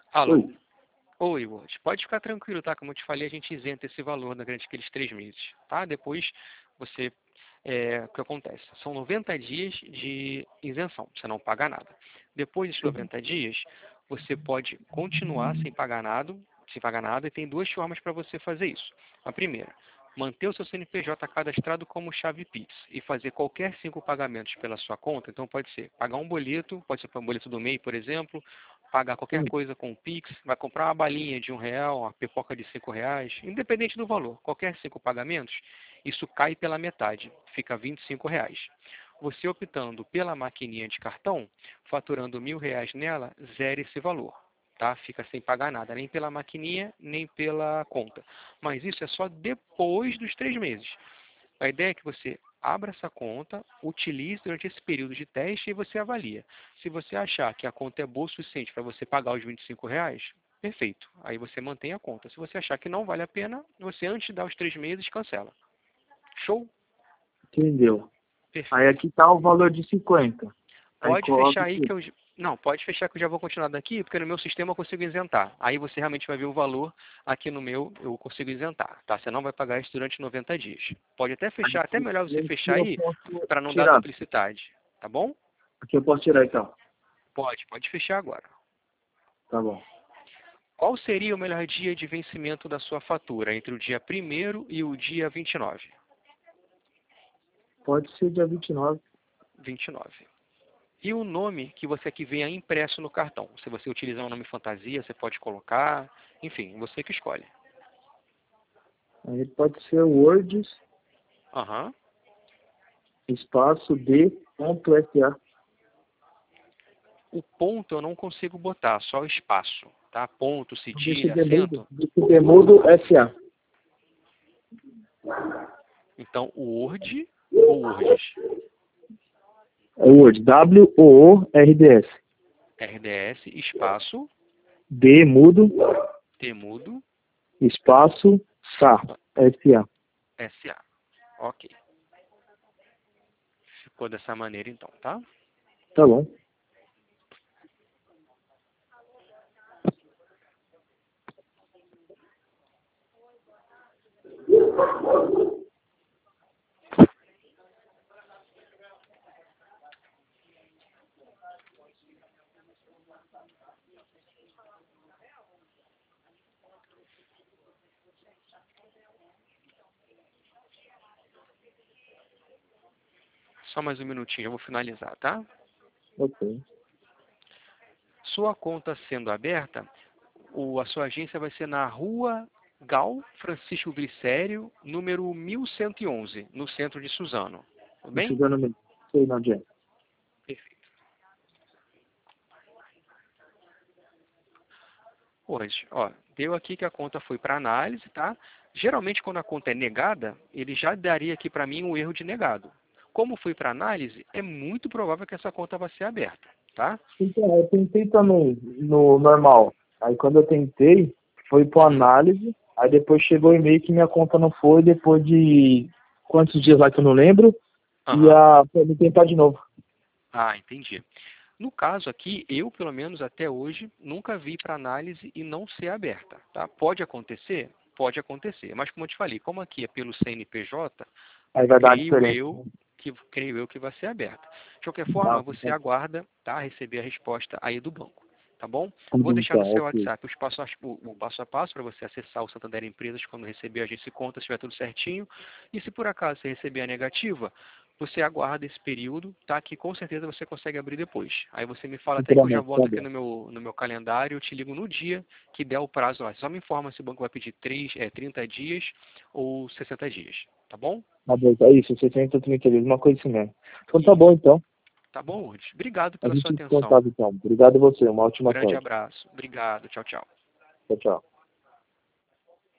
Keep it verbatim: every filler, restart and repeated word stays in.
Alô? Oi. Oi, Word. Pode ficar tranquilo, tá? Como eu te falei, a gente isenta esse valor durante aqueles três meses, tá? Depois você, é, o que acontece? São noventa dias de isenção, você não paga nada. Depois desses noventa dias, você pode continuar sem pagar nada, sem pagar nada, e tem duas formas para você fazer isso. A primeira, manter o seu C N P J cadastrado como chave Pix e fazer qualquer cinco pagamentos pela sua conta. Então pode ser pagar um boleto, pode ser um boleto do M E I, por exemplo, pagar qualquer Sim. coisa com o Pix, vai comprar uma balinha de um real, uma pipoca de cinco reais, independente do valor, qualquer cinco pagamentos, isso cai pela metade, fica vinte e cinco reais. Você optando pela maquininha de cartão, faturando mil reais nela, zera esse valor. Tá? Fica sem pagar nada, nem pela maquininha, nem pela conta. Mas isso é só depois dos três meses. A ideia é que você abra essa conta, utilize durante esse período de teste e você avalia. Se você achar que a conta é boa o suficiente para você pagar os vinte e cinco reais, perfeito. Aí você mantém a conta. Se você achar que não vale a pena, você antes de dar os três meses cancela. Show? Entendeu? Aí Perfeito. aqui tá o valor de cinquenta. Aí Pode coloca fechar aí aqui. que eu... Não, pode fechar que eu já vou continuar daqui, porque no meu sistema eu consigo isentar. Aí você realmente vai ver o valor, aqui no meu eu consigo isentar, tá? Você não vai pagar isso durante noventa dias. Pode até fechar, até Aqui, melhor você aqui fechar eu aí, posso para não dar tirar. duplicidade, tá bom? Aqui eu posso tirar então. Pode, pode fechar agora. Tá bom. Qual seria o melhor dia de vencimento da sua fatura, entre o dia primeiro e o dia vinte e nove? Pode ser dia vinte e nove. vinte e nove. E o nome que você quer venha impresso no cartão? Se você utilizar um nome fantasia, você pode colocar, enfim, você que escolhe. Aí pode ser Words, Aham. espaço D, ponto S A. O ponto eu não consigo botar, só o espaço, tá? Ponto, Deixa cedilha, demudo. acento. Deixa demudo S A. Então, o Word ou Words? É Word, W O O R D S. R D S, espaço, D, mudo, T mudo, espaço, S A. S A. S A. Ok. Ficou dessa maneira então, tá? Tá bom. Só mais um minutinho, eu vou finalizar, tá? Ok. Sua conta sendo aberta, o, a sua agência vai ser na Rua Gal Francisco Glicério, número mil cento e onze, no centro de Suzano. Tudo Deixa eu bem? ver no meu. Sei não adianta. Perfeito. Hoje, ó, deu aqui que a conta foi para análise, tá? Geralmente, quando a conta é negada, ele já daria aqui para mim um erro de negado. Como foi para análise, é muito provável que essa conta vai ser aberta, tá? Então, eu tentei também no normal. Aí quando eu tentei, foi para Uhum. análise. Aí depois chegou o e-mail que minha conta não foi, depois de quantos dias lá que eu não lembro. E Aham. a pra me tentar de novo. Ah, entendi. No caso aqui, eu, pelo menos até hoje, nunca vi para análise e não ser aberta. Tá? Pode acontecer? Pode acontecer. Mas como eu te falei, como aqui é pelo C N P J, Aí vai dar a creio diferença. eu que creio eu que vai ser aberta. De qualquer Ah, forma, você tá aguarda, tá, receber a resposta aí do banco, tá bom? Vou bom, deixar no então, seu ok. WhatsApp os passo a, o, o passo a passo para você acessar o Santander Empresas quando receber a agência e conta, se estiver tudo certinho. E se por acaso você receber a negativa, você aguarda esse período, tá? Que com certeza você consegue abrir depois. Aí você me fala até que eu já Futuramente, tá volto aqui bom. no meu, no meu calendário, eu te ligo no dia que der o prazo lá. Só me informa se o banco vai pedir três, é, trinta dias ou sessenta dias, tá bom? Tá bom, é isso, sessenta, trinta dias, uma coisa assim mesmo. Então tá E bom, então. tá bom, Ruth? Obrigado A pela sua gente se atenção. contato, então. Obrigado a você, uma Um ótima grande tarde. abraço. Obrigado. Tchau, tchau. Tchau, tchau.